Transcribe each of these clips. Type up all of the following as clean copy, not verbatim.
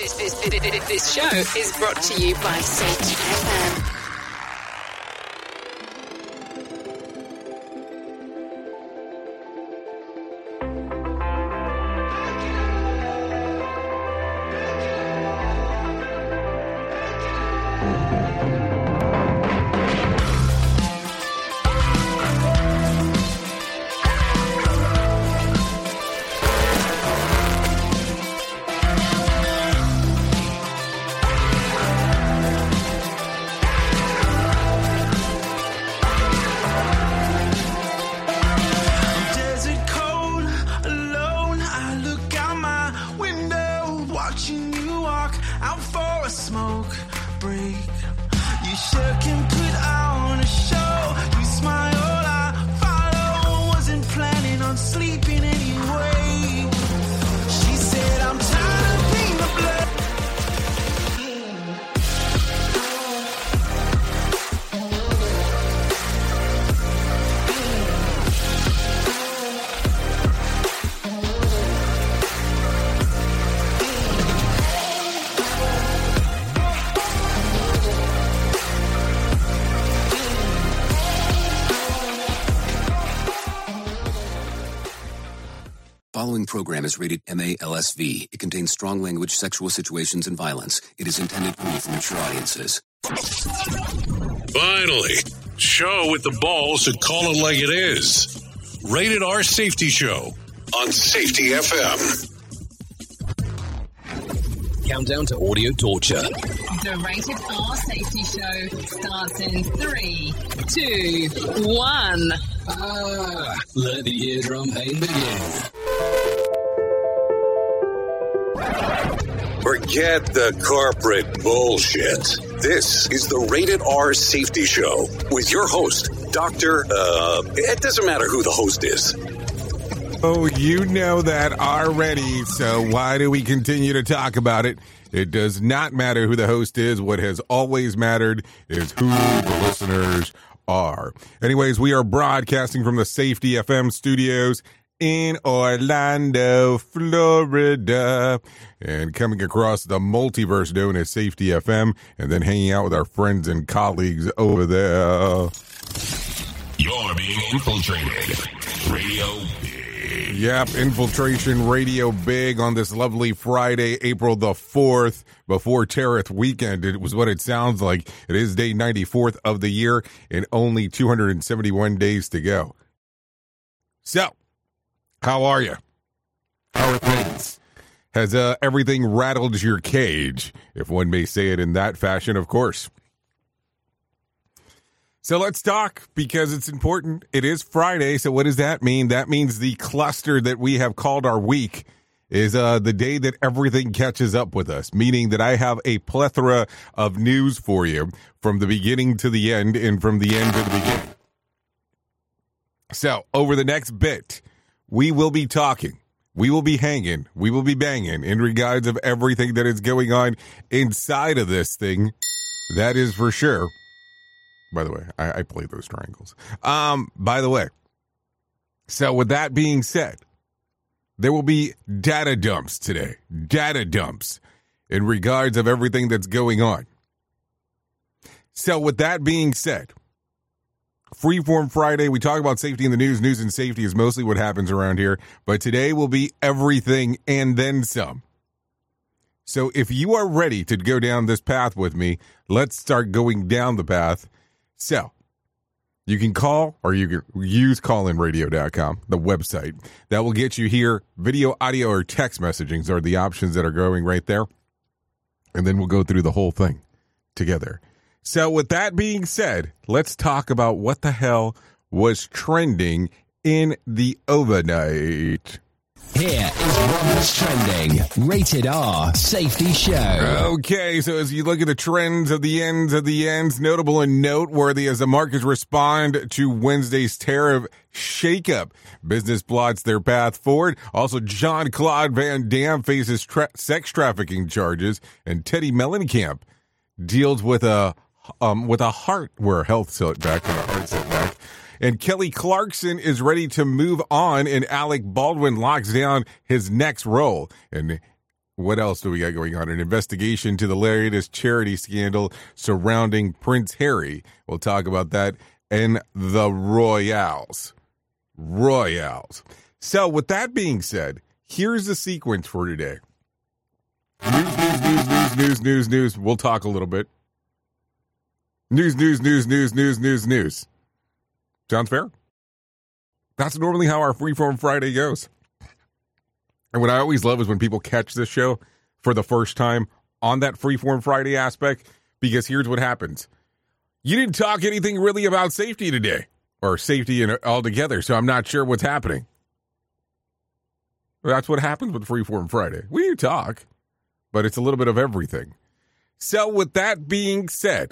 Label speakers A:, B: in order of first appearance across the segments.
A: This show is brought to you by Safety FM.
B: Program is rated MALSV. It contains strong language, sexual situations, and violence. It is intended only for mature audiences.
C: Finally, show with the balls to call it like it is. Rated R Safety Show on Safety FM.
D: Countdown to audio torture.
A: The Rated R Safety Show starts in 3, 2, 1.
D: Let the eardrum pain begin.
C: Forget the corporate bullshit. This is the Rated R Safety Show with your host, Dr. It doesn't matter who the host is.
E: Oh, you know that already, so why do we continue to talk about it? It does not matter who the host is. What has always mattered is who the listeners are. Anyways, we are broadcasting from the Safety FM studios in Orlando, Florida, and coming across the multiverse known as Safety FM, and then hanging out with our friends and colleagues over there.
C: You're being infiltrated. Radio Big.
E: Yep, Infiltration Radio Big on this lovely Friday, April the 4th, before Tariff Weekend. It was what it sounds like. It is day 94th of the year, and only 271 days to go. So, how are you? How are things? Has everything rattled your cage, if one may say it in that fashion, of course. So let's talk, because it's important. It is Friday, so what does that mean? That means the cluster that we have called our week is the day that everything catches up with us, meaning that I have a plethora of news for you from the beginning to the end and from the end to the beginning. So over the next bit, we will be talking, we will be hanging, we will be banging in regards of everything that is going on inside of this thing. That is for sure. By the way, I play those triangles. By the way, so with that being said, there will be data dumps today. Data dumps in regards of everything that's going on. So with that being said, Freeform Friday, we talk about safety in the news. News and safety is mostly what happens around here. But today will be everything and then some. So if you are ready to go down this path with me, let's start going down the path. So you can call, or you can use callinradio.com, the website. That will get you here. Video, audio, or text messaging are the options that are going right there. And then we'll go through the whole thing together. So with that being said, let's talk about what the hell was trending in the overnight.
D: Here is what was trending. Rated R Safety Show.
E: Okay, so as you look at the trends of the ends, notable and noteworthy as the markets respond to Wednesday's tariff shakeup. Business plots their path forward. Also, Jean-Claude Van Damme faces sex trafficking charges, and Teddy Mellencamp deals with a hardware health setback and a heart setback. And Kelly Clarkson is ready to move on, and Alec Baldwin locks down his next role. And What else do we got going on? An investigation to the latest charity scandal surrounding Prince Harry. We'll talk about that. And the Royals. So with that being said, here's the sequence for today. News. We'll talk a little bit. News. Sounds fair? That's normally how our Freeform Friday goes. And what I always love is when people catch this show for the first time on that Freeform Friday aspect, because here's what happens. You didn't talk anything really about safety today, or safety altogether, so I'm not sure what's happening. That's what happens with Freeform Friday. We do talk, but it's a little bit of everything. So with that being said,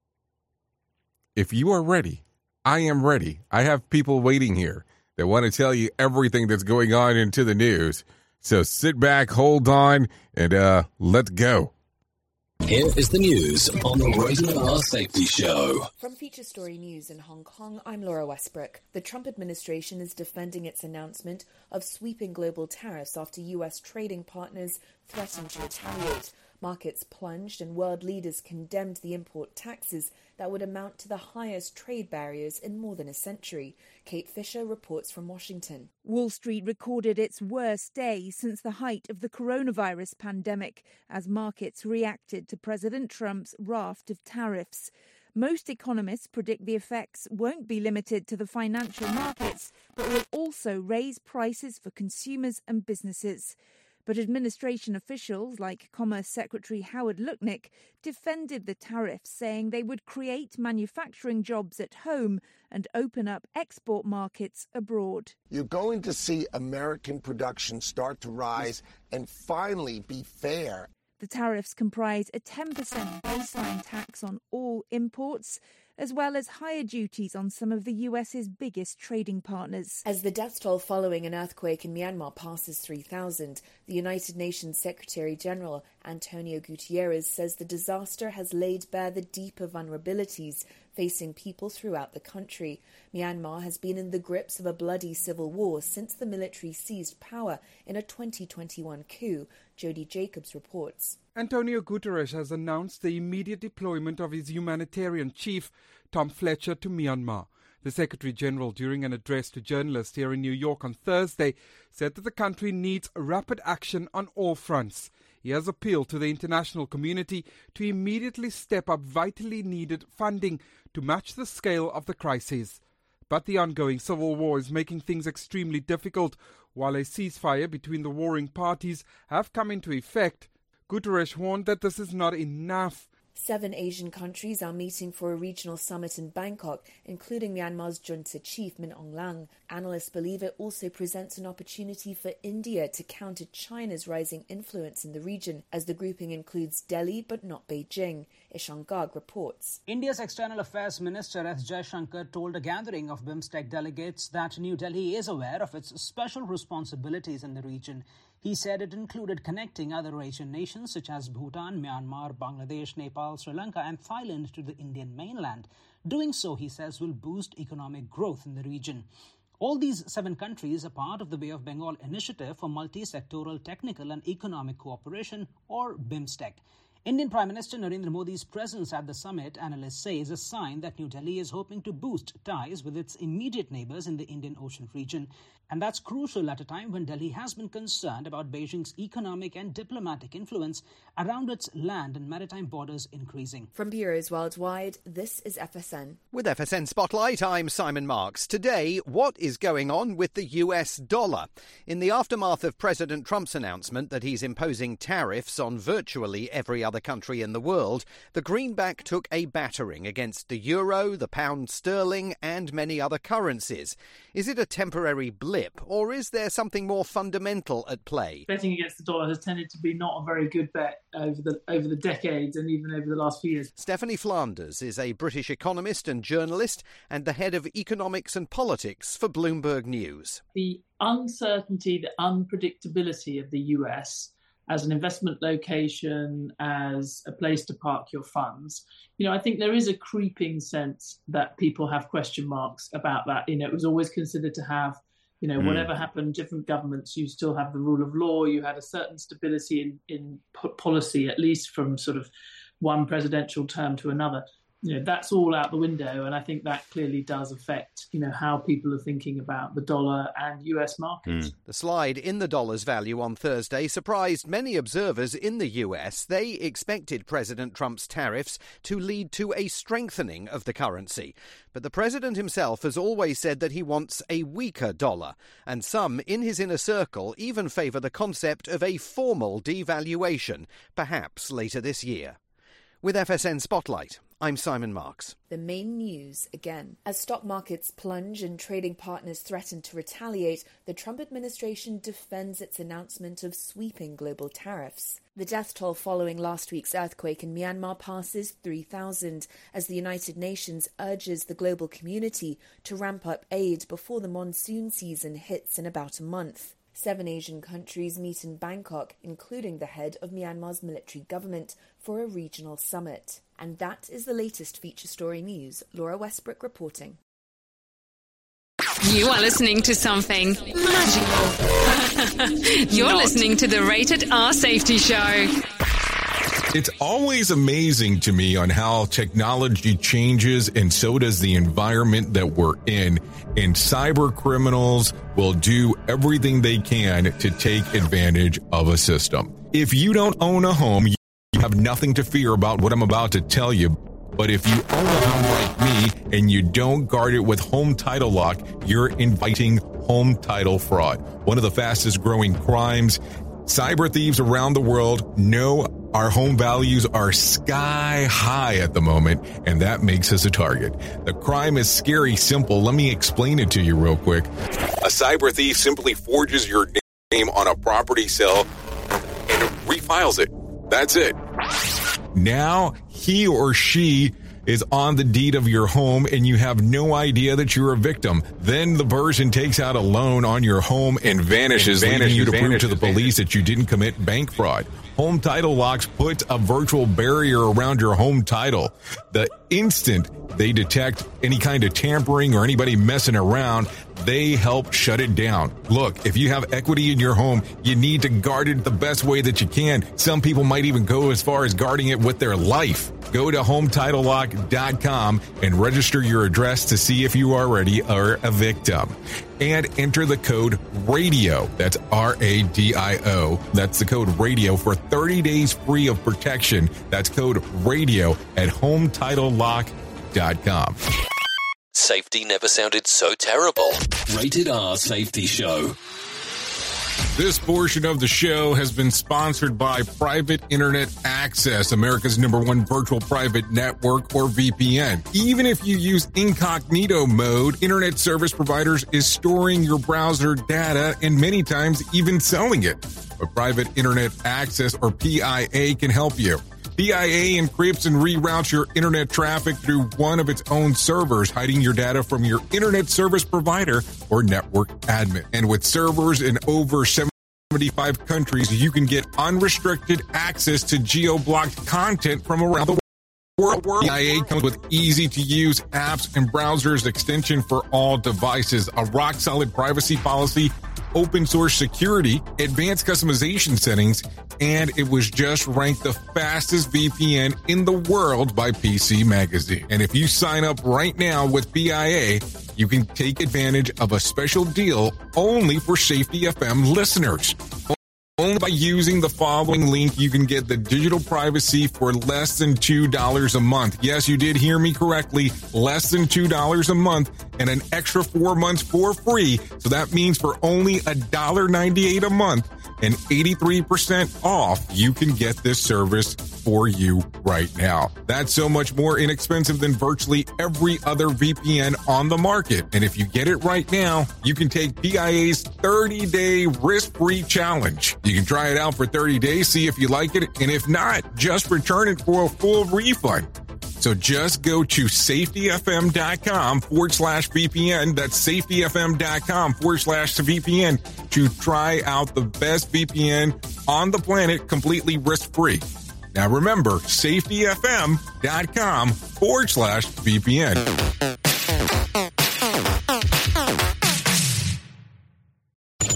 E: if you are ready, I am ready. I have people waiting here that want to tell you everything that's going on into the news. So sit back, hold on, and let's go.
D: Here is the news on the Rated R Safety Show.
F: From Feature Story News in Hong Kong, I'm Laura Westbrook. The Trump administration is defending its announcement of sweeping global tariffs after U.S. trading partners threatened to retaliate. Markets plunged and world leaders condemned the import taxes that would amount to the highest trade barriers in more than a century. Kate Fisher reports from Washington.
G: Wall Street recorded its worst day since the height of the coronavirus pandemic as markets reacted to President Trump's raft of tariffs. Most economists predict the effects won't be limited to the financial markets, but will also raise prices for consumers and businesses. But administration officials like Commerce Secretary Howard Lutnick defended the tariffs, saying they would create manufacturing jobs at home and open up export markets abroad.
H: You're going to see American production start to rise and finally be fair.
G: The tariffs comprise a 10% baseline tax on all imports, as well as higher duties on some of the US's biggest trading partners.
F: As the death toll following an earthquake in Myanmar passes 3,000, the United Nations Secretary-General Antonio Guterres says the disaster has laid bare the deeper vulnerabilities facing people throughout the country. Myanmar has been in the grips of a bloody civil war since the military seized power in a 2021 coup. Jody Jacobs reports.
I: Antonio Guterres has announced the immediate deployment of his humanitarian chief, Tom Fletcher, to Myanmar. The Secretary-General, during an address to journalists here in New York on Thursday, said that the country needs rapid action on all fronts. He has appealed to the international community to immediately step up vitally needed funding to match the scale of the crisis. But the ongoing civil war is making things extremely difficult. While a ceasefire between the warring parties have come into effect, Guterres warned that this is not enough.
F: 7 Asian countries are meeting for a regional summit in Bangkok, including Myanmar's junta chief Min Aung Hlaing. Analysts believe it also presents an opportunity for India to counter China's rising influence in the region, as the grouping includes Delhi but not Beijing. Ishan Garg reports.
J: India's External Affairs Minister S. Jaishankar told a gathering of BIMSTEC delegates that New Delhi is aware of its special responsibilities in the region. He said it included connecting other Asian nations such as Bhutan, Myanmar, Bangladesh, Nepal, Sri Lanka and Thailand to the Indian mainland. Doing so, he says, will boost economic growth in the region. All these 7 countries are part of the Bay of Bengal Initiative for Multi-Sectoral Technical and Economic Cooperation, or BIMSTEC. Indian Prime Minister Narendra Modi's presence at the summit, analysts say, is a sign that New Delhi is hoping to boost ties with its immediate neighbours in the Indian Ocean region. And that's crucial at a time when Delhi has been concerned about Beijing's economic and diplomatic influence around its land and maritime borders increasing.
F: From bureaus worldwide, this is FSN.
K: With FSN Spotlight, I'm Simon Marks. Today, what is going on with the US dollar? In the aftermath of President Trump's announcement that he's imposing tariffs on virtually every other country in the world, the greenback took a battering against the euro, the pound sterling and many other currencies. Is it a temporary blip, or is there something more fundamental at play?
L: Betting against the dollar has tended to be not a very good bet over the decades and even over the last few years.
K: Stephanie Flanders is a British economist and journalist and the head of economics and politics for Bloomberg News.
L: The uncertainty, the unpredictability of the US as an investment location, as a place to park your funds, I think there is a creeping sense that people have question marks about that. It was always considered to have Whatever happened, different governments, you still have the rule of law. You had a certain stability in policy, at least from sort of one presidential term to another. That's all out the window. And I think that clearly does affect, how people are thinking about the dollar and US markets.
K: The slide in the dollar's value on Thursday surprised many observers in the US. They expected President Trump's tariffs to lead to a strengthening of the currency. But the president himself has always said that he wants a weaker dollar. And some in his inner circle even favour the concept of a formal devaluation, perhaps later this year. With FSN Spotlight, I'm Simon Marks.
F: The main news again. As stock markets plunge and trading partners threaten to retaliate, the Trump administration defends its announcement of sweeping global tariffs. The death toll following last week's earthquake in Myanmar passes 3,000 as the United Nations urges the global community to ramp up aid before the monsoon season hits in about a month. 7 Asian countries meet in Bangkok, including the head of Myanmar's military government, for a regional summit. And that is the latest feature story news. Laura Westbrook reporting.
A: You are listening to something magical. You're listening to the Rated R Safety Show.
E: It's always amazing to me on how technology changes, and so does the environment that we're in. And cyber criminals will do everything they can to take advantage of a system. If you don't own a home, you have nothing to fear about what I'm about to tell you. But if you own a home like me and you don't guard it with Home Title Lock, you're inviting home title fraud. One of the fastest growing crimes. Cyber thieves around the world know our home values are sky high at the moment, and that makes us a target. The crime is scary simple. Let me explain it to you real quick. A cyber thief simply forges your name on a property sale and refiles it. That's it. Now he or she is on the deed of your home and you have no idea that you're a victim. Then the person takes out a loan on your home and vanishes, leaving you to prove to the police that you didn't commit bank fraud. Home Title Locks puts a virtual barrier around your home title. The instant they detect any kind of tampering or anybody messing around, they help shut it down. Look, if you have equity in your home, you need to guard it the best way that you can. Some people might even go as far as guarding it with their life. Go to HometitleLock.com and register your address to see if you already are a victim. And enter the code RADIO. That's RADIO. That's the code RADIO for 30 days free of protection. That's code RADIO at HometitleLock.com.
D: Safety never sounded so terrible. Rated R Safety Show.
E: This portion of the show has been sponsored by Private Internet Access, America's #1 virtual private network, or VPN. Even if you use incognito mode, internet service providers is storing your browser data and many times even selling it. But Private Internet Access, or PIA, can help you. PIA encrypts and reroutes your internet traffic through one of its own servers, hiding your data from your internet service provider or network admin. And with servers in over 75 countries, you can get unrestricted access to geo-blocked content from around the world. PIA comes with easy-to-use apps and browsers extension for all devices, a rock-solid privacy policy, open source security, advanced customization settings, and it was just ranked the fastest VPN in the world by PC Magazine. And if you sign up right now with PIA, you can take advantage of a special deal only for Safety FM listeners. Only by using the following link, you can get the digital privacy for less than $2 a month. Yes, you did hear me correctly. Less than $2 a month and an extra 4 months for free. So that means for only $1.98 a month and 83% off, you can get this service for you right now. That's so much more inexpensive than virtually every other VPN on the market. And if you get it right now, you can take PIA's 30-day risk-free challenge. You can try it out for 30 days, see if you like it, and if not, just return it for a full refund. So just go to safetyfm.com/VPN. That's safetyfm.com/VPN to try out the best VPN on the planet completely risk-free. Now remember, safetyfm.com/VPN.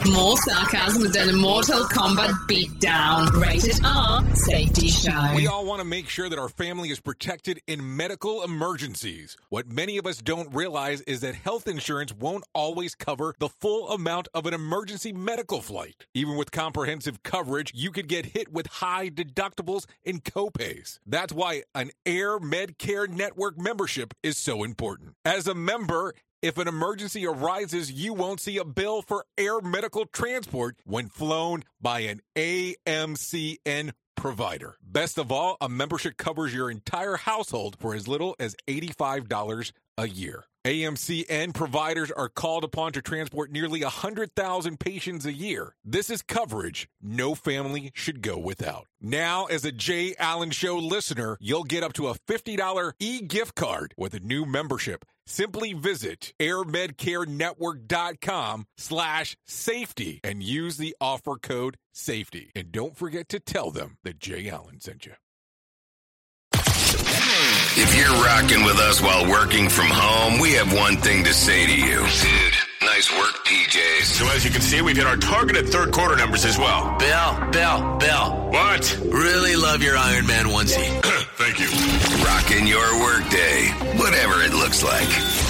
A: More sarcasm than a Mortal Kombat beatdown. Rated R Safety Show.
E: We all want to make sure that our family is protected in medical emergencies. What many of us don't realize is that health insurance won't always cover the full amount of an emergency medical flight. Even with comprehensive coverage, you could get hit with high deductibles and copays. That's why an Air Medcare Network membership is so important. As a member, if an emergency arises, you won't see a bill for air medical transport when flown by an AMCN provider. Best of all, a membership covers your entire household for as little as $85 a year. AMCN providers are called upon to transport nearly 100,000 patients a year. This is coverage no family should go without. Now, as a Jay Allen Show listener, you'll get up to a $50 e-gift card with a new membership. Simply visit airmedcarenetwork.com/safety and use the offer code SAFETY. And don't forget to tell them that Jay Allen sent you.
M: If you're rocking with us while working from home, we have one thing to say to you. Dude, nice work, PJs.
N: So as you can see, we've hit our targeted third quarter numbers as well.
M: Bill.
N: What?
M: Really love your Iron Man onesie.
N: Thank you.
M: Rocking your workday, whatever it looks like.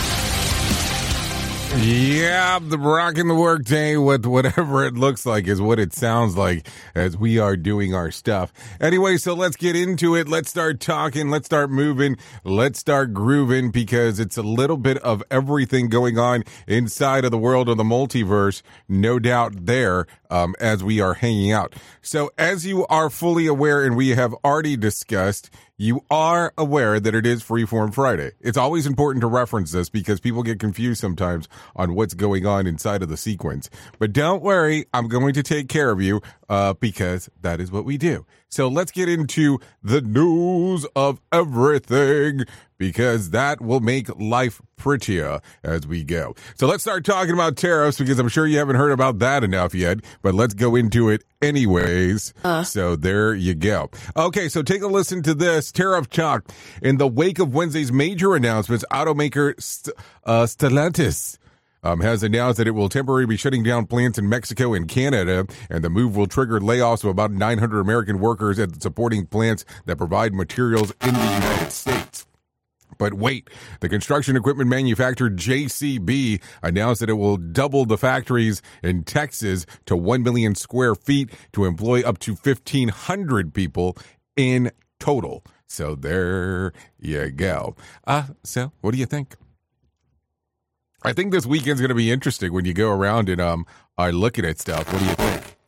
E: Yeah, the rocking the workday with whatever it looks like is what it sounds like as we are doing our stuff. Anyway, so let's get into it. Let's start talking. Let's start moving. Let's start grooving because it's a little bit of everything going on inside of the world of the multiverse. No doubt there as we are hanging out. So as you are fully aware and we have already discussed, you are aware that it is Freeform Friday. It's always important to reference this because people get confused sometimes on what's going on inside of the sequence. But don't worry, I'm going to take care of you because that is what we do. So let's get into the news of everything because that will make life prettier as we go. So let's start talking about tariffs because I'm sure you haven't heard about that enough yet, but let's go into it anyways. So there you go. Okay, so take a listen to this tariff talk. In the wake of Wednesday's major announcements, automaker Stellantis has announced that it will temporarily be shutting down plants in Mexico and Canada, and the move will trigger layoffs of about 900 American workers at the supporting plants that provide materials in the United States. But wait, the construction equipment manufacturer JCB announced that it will double the factories in Texas to 1 million square feet to employ up to 1,500 people in total. So there you go. So what do you think? I think this weekend's going to be interesting when you go around and are looking at stuff. What do you think?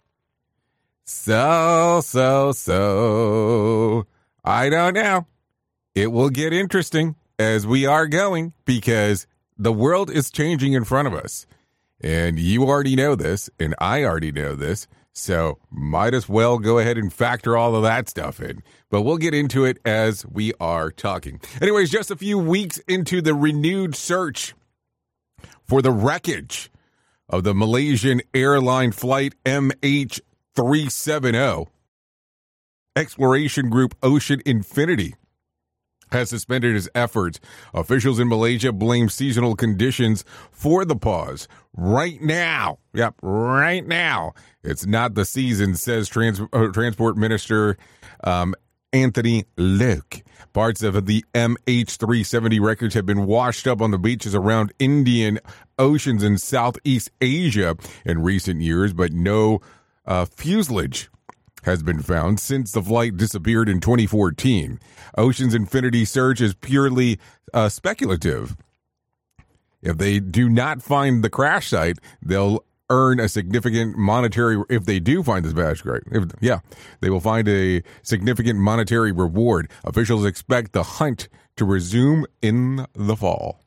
E: So, I don't know. It will get interesting as we are going because the world is changing in front of us. And you already know this, and I already know this. So might as well go ahead and factor all of that stuff in. But we'll get into it as we are talking. Anyways, just a few weeks into the renewed search for the wreckage of the Malaysian airline flight MH370, exploration group Ocean Infinity has suspended its efforts. Officials in Malaysia blame seasonal conditions for the pause. Right now, right now, it's not the season, says Transport Minister Anthony Loke. Parts of the MH370 wreckage have been washed up on the beaches around Indian Oceans in Southeast Asia in recent years, but no fuselage has been found since the flight disappeared in 2014. Ocean's Infinity search is purely speculative. If they do not find the crash site, they'll earn a significant monetary, if they do find this crash site, they will find a significant monetary reward. Officials expect the hunt to resume in the fall.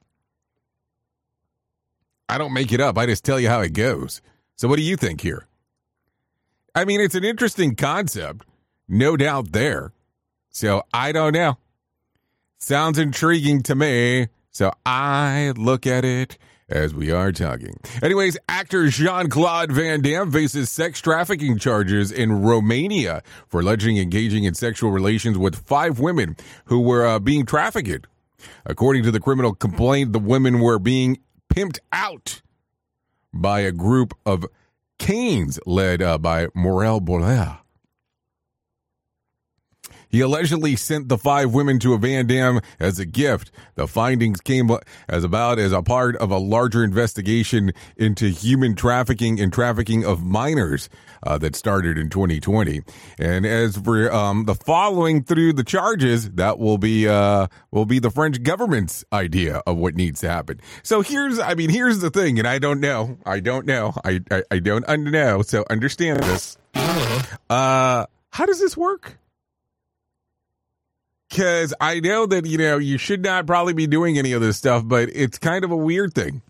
E: I don't make it up. I just tell you how it goes. So what do you think here? I mean, it's an interesting concept, no doubt there. So I don't know. Sounds intriguing to me. So I look at it as we are talking. Anyways, actor Jean-Claude Van Damme faces sex trafficking charges in Romania for allegedly engaging in sexual relations with 5 women who were being trafficked. According to the criminal complaint, the women were being pimped out by a group of Canes, led by Morel Boller. He allegedly sent the 5 women to a Van Dam as a gift. The findings came as a part of a larger investigation into human trafficking and trafficking of minors that started in 2020. And as for the following through the charges, that will be the French government's idea of what needs to happen. So here's the thing, and I don't know. I don't know. So understand this. How does this work? Because I know that, you should not probably be doing any of this stuff, but it's kind of a weird thing.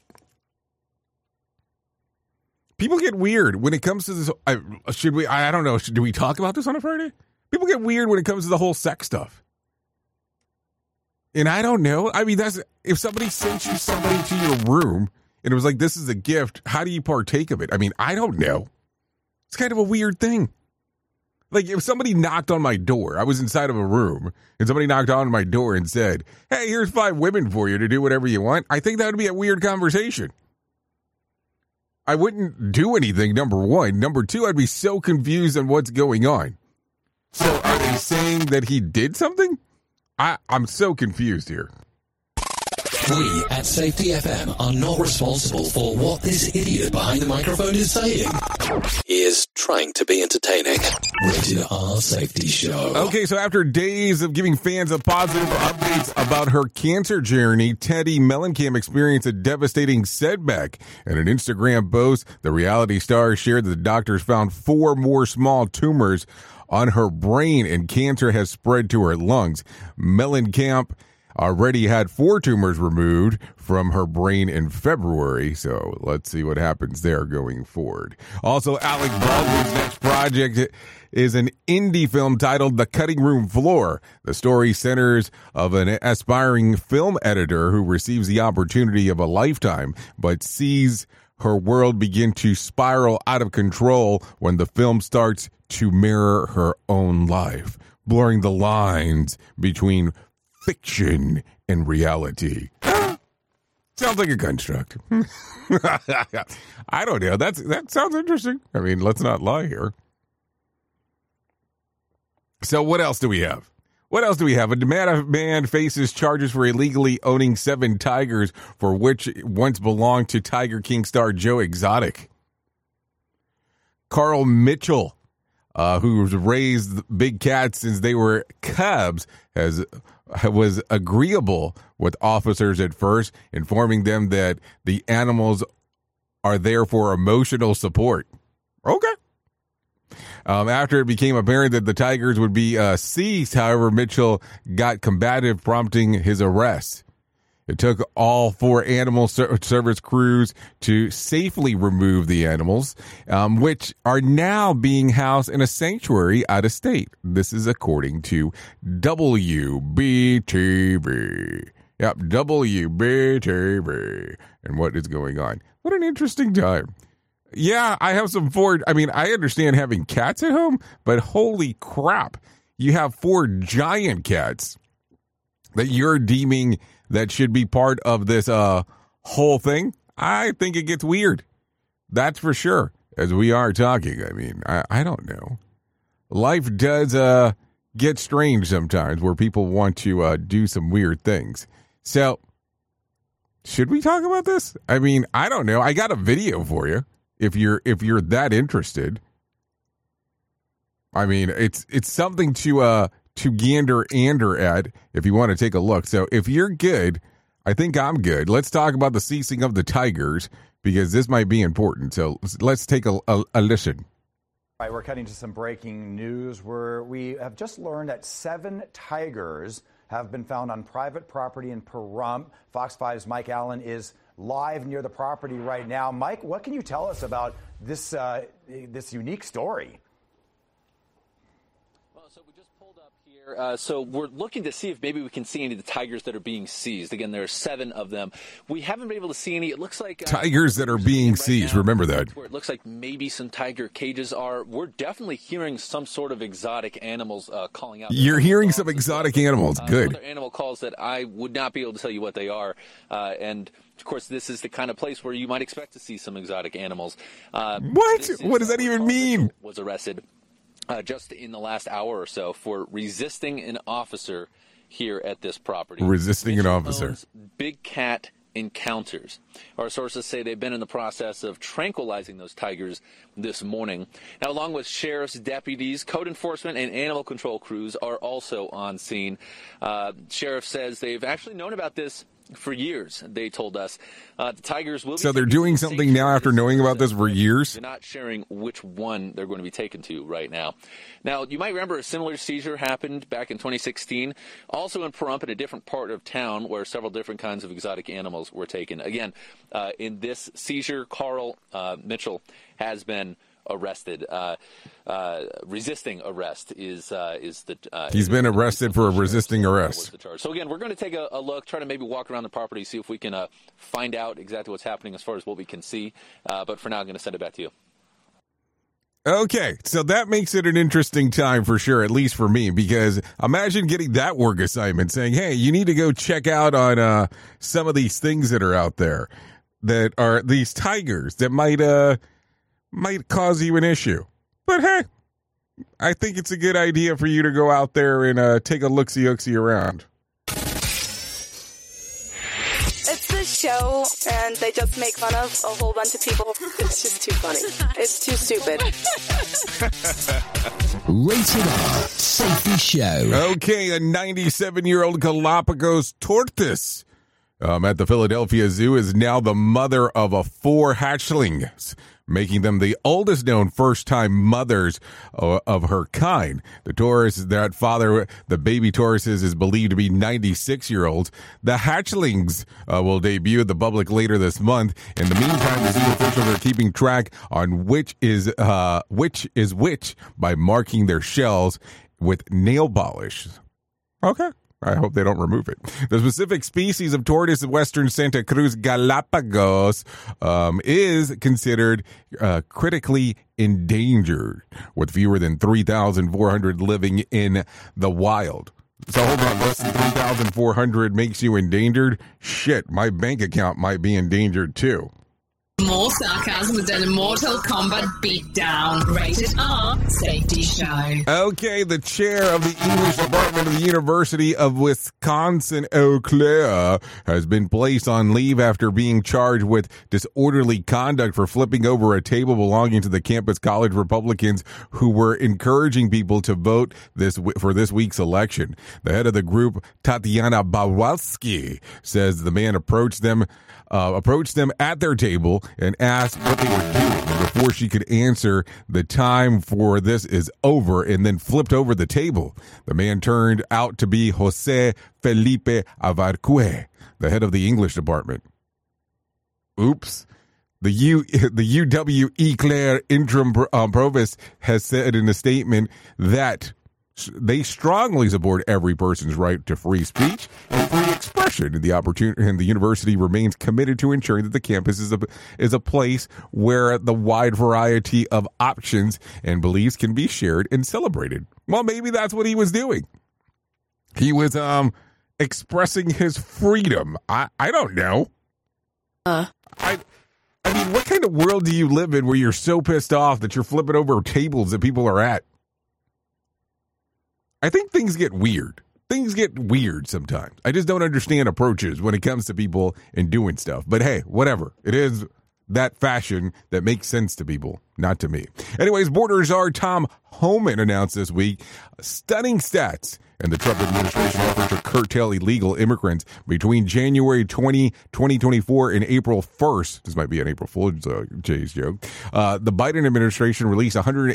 E: People get weird when it comes to this. I don't know. Do we talk about this on a Friday? People get weird when it comes to the whole sex stuff. And I don't know. I mean, if somebody sent you somebody to your room and it was like, this is a gift, how do you partake of it? I mean, I don't know. It's kind of a weird thing. Like, if somebody knocked on my door, I was inside of a room, and somebody knocked on my door and said, hey, here's 5 women for you to do whatever you want, I think that would be a weird conversation. I wouldn't do anything, number one. Number two, I'd be so confused on what's going on. So are they saying that he did something? I'm so confused here.
D: We at Safety FM are not responsible for what this idiot behind the microphone is saying. He is trying to be entertaining. Rated R Safety Show.
E: Okay, so after days of giving fans a positive updates about her cancer journey, Teddi Mellencamp experienced a devastating setback. In an Instagram post, the reality star shared that the doctors found 4 more small tumors on her brain and cancer has spread to her lungs. Mellencamp already had 4 tumors removed from her brain in February, so let's see what happens there going forward. Also, Alec Baldwin's next project is an indie film titled The Cutting Room Floor. The story centers of an aspiring film editor who receives the opportunity of a lifetime, but sees her world begin to spiral out of control when the film starts to mirror her own life, blurring the lines between fiction and reality. Sounds like a construct. I don't know. That sounds interesting. I mean, let's not lie here. So what else do we have? A man faces charges for illegally owning 7 tigers, for which once belonged to Tiger King star Joe Exotic. Carl Mitchell, who's raised big cats since they were cubs, was agreeable with officers at first, informing them that the animals are there for emotional support. Okay. After it became apparent that the tigers would be seized, however, Mitchell got combative, prompting his arrest. It took all 4 animal service crews to safely remove the animals, which are now being housed in a sanctuary out of state. This is according to WBTV. Yep, WBTV. And what is going on? What an interesting time. Yeah, I have some 4. I mean, I understand having cats at home, but holy crap. You have 4 giant cats that you're deeming that should be part of this whole thing. I think it gets weird. That's for sure. As we are talking, I mean, I don't know. Life does get strange sometimes where people want to do some weird things. So, should we talk about this? I mean, I don't know. I got a video for you if you're that interested. I mean, it's something to gander at if you want to take a look. So if you're good, I think I'm good. Let's talk about the ceasing of the tigers, because this might be important. So let's take a listen.
O: All right, we're cutting to some breaking news where we have just learned that 7 tigers have been found on private property in Pahrump. Fox 5's Mike Allen is live near the property right now. Mike, what can you tell us about this unique story?
P: So we just pulled up here So we're looking to see if maybe we can see any of the tigers that are being seized. Again, there are 7 of them. We haven't been able to see any. It looks like
E: tigers that are being seized. Remember that.
P: Where it looks like maybe some tiger cages are. We're definitely hearing some sort of exotic animals calling out.
E: You're hearing some exotic animals. Good.
P: Other animal calls that I would not be able to tell you what they are. And of course, this is the kind of place where you might expect to see some exotic animals.
E: What? What does that even mean?
P: Was arrested just in the last hour or so for resisting an officer here at this property.
E: Resisting an officer.
P: Big Cat Encounters. Our sources say they've been in the process of tranquilizing those tigers this morning. Now, along with sheriff's deputies, code enforcement, and animal control crews are also on scene. Sheriff says they've actually known about this for years, they told us. The tigers will be...
E: So they're doing something now after knowing about this for years?
P: They're not sharing which one they're going to be taken to right now. Now, you might remember a similar seizure happened back in 2016, also in Pahrump, in a different part of town, where several different kinds of exotic animals were taken. Again, in this seizure, Carl Mitchell has been arrested. Resisting arrest is the...
E: He's been arrested for resisting arrest.
P: So again, we're going to take a look, try to maybe walk around the property, see if we can find out exactly what's happening as far as what we can see. But for now, I'm going to send it back to you.
E: Okay, so that makes it an interesting time for sure, at least for me, because imagine getting that work assignment saying, hey, you need to go check out on some of these things that are out there that are these tigers that might cause you an issue. But hey, I think it's a good idea for you to go out there and take a look-see around.
Q: It's this show, and they just make fun of a whole bunch of people. It's just too funny. It's too stupid.
D: Rated R Safety Show.
E: Okay, a 97-year-old Galapagos tortoise at the Philadelphia Zoo is now the mother of 4 hatchlings, making them the oldest known first-time mothers of her kind. The tortoise, that father, the baby tortoises, is believed to be 96-year-olds. The hatchlings will debut at the public later this month. In the meantime, the zoo officials are keeping track on which is which by marking their shells with nail polish. Okay. I hope they don't remove it. The specific species of tortoise of western Santa Cruz, Galapagos, is considered critically endangered, with fewer than 3,400 living in the wild. So hold on, less than 3,400 makes you endangered? Shit, my bank account might be endangered too.
A: More sarcasm with an Mortal Kombat beatdown. Rated R Safety Show.
E: Okay, the chair of the English Department of the University of Wisconsin, Eau Claire, has been placed on leave after being charged with disorderly conduct for flipping over a table belonging to the campus college Republicans who were encouraging people to vote for this week's election. The head of the group, Tatiana Bawalski, says the man approached them at their table and asked what they were doing. And before she could answer, the time for this is over, and then flipped over the table. The man turned out to be Jose Felipe Avarcue, the head of the English department. Oops. The UW Eau Claire interim provost has said in a statement that they strongly support every person's right to free speech and free expression, and the university remains committed to ensuring that the campus is a place where the wide variety of options and beliefs can be shared and celebrated. Well, maybe that's what he was doing. He was expressing his freedom. I don't know. I mean, what kind of world do you live in where you're so pissed off that you're flipping over tables that people are at? I think things get weird. Things get weird sometimes. I just don't understand approaches when it comes to people and doing stuff. But hey, whatever. It is that fashion that makes sense to people, not to me. Anyways, border czar Tom Homan announced this week stunning stats and the Trump administration effort to curtail illegal immigrants between January 2024 and April 1st. This might be an April Fool's Jay's joke. The Biden administration released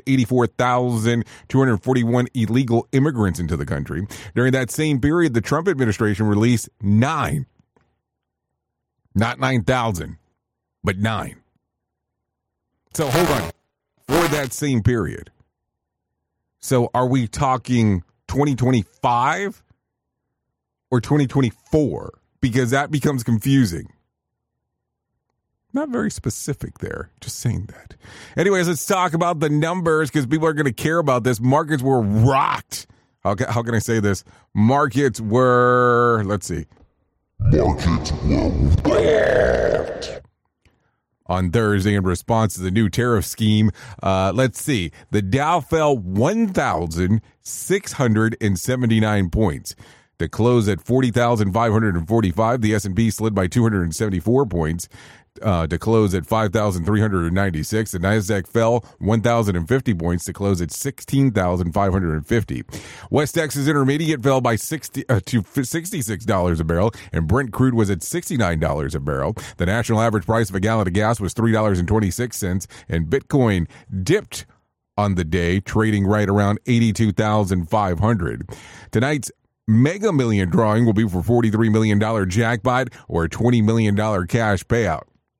E: 184,241 illegal immigrants into the country. During that same period, the Trump administration released 9. Not 9,000, but 9. So hold on. For that same period. So are we talking 2025 or 2024? Because that becomes confusing. Not very specific there. Just saying that. Anyways, let's talk about the numbers because people are going to care about this. Markets were rocked. How can I say this? Markets were, let's see. Markets were rocked on Thursday in response to the new tariff scheme. Let's see. The Dow fell 1,679 points to close at 40,545. The S&P slid by 274 points to close at 5,396. The NASDAQ fell 1,050 points to close at 16,550. West Texas Intermediate fell by to $66 a barrel, and Brent crude was at $69 a barrel. The national average price of a gallon of gas was $3.26, and Bitcoin dipped on the day, trading right around 82,500. Tonight's Mega Million drawing will be for $43 million jackpot or a $20 million cash payout.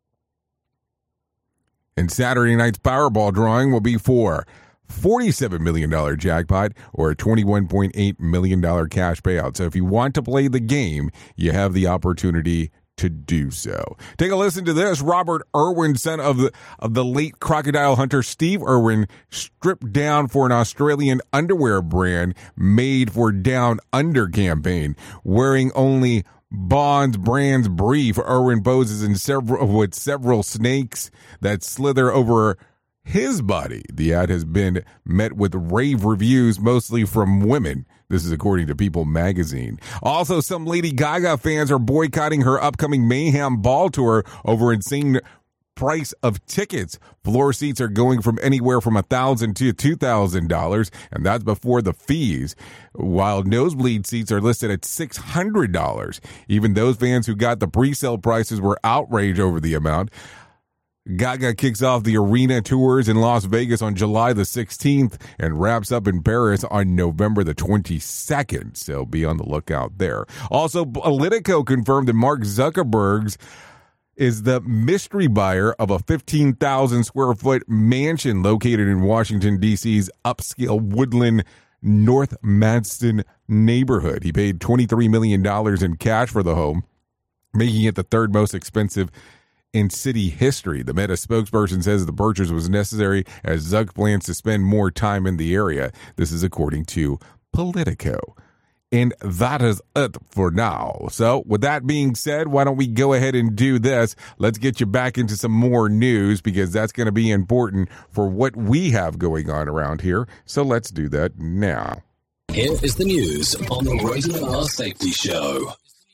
E: And Saturday night's Powerball drawing will be for $47 million jackpot or a $21.8 million cash payout. So if you want to play the game, you have the opportunity to do so. Take a listen to this. Robert Irwin, son of the late crocodile hunter Steve Irwin, stripped down for an Australian underwear brand made for Down Under campaign. Wearing only Bond's brand's brief, Irwin poses with several snakes that slither over his body. The ad has been met with rave reviews, mostly from women. This is according to People magazine. Also, some Lady Gaga fans are boycotting her upcoming Mayhem Ball tour over insane price of tickets. Floor seats are going from anywhere from $1,000 to $2,000, and that's before the fees, while nosebleed seats are listed at $600. Even those fans who got the pre-sale prices were outraged over the amount. Gaga kicks off the arena tours in Las Vegas on July the 16th and wraps up in Paris on November the 22nd. So be on the lookout there. Also, Politico confirmed that Mark Zuckerberg is the mystery buyer of a 15,000 square foot mansion located in Washington, D.C.'s upscale Woodland North Madison neighborhood. He paid $23 million in cash for the home, making it the third most expensive in city history. The Meta spokesperson says the purchase was necessary as Zuck plans to spend more time in the area. This is according to Politico. And that is it for now. So with that being said, why don't we go ahead and do this? Let's get you back into some more news because that's going to be important for what we have going on around here. So let's do that now.
D: Here is the news on the Rated R Safety Show.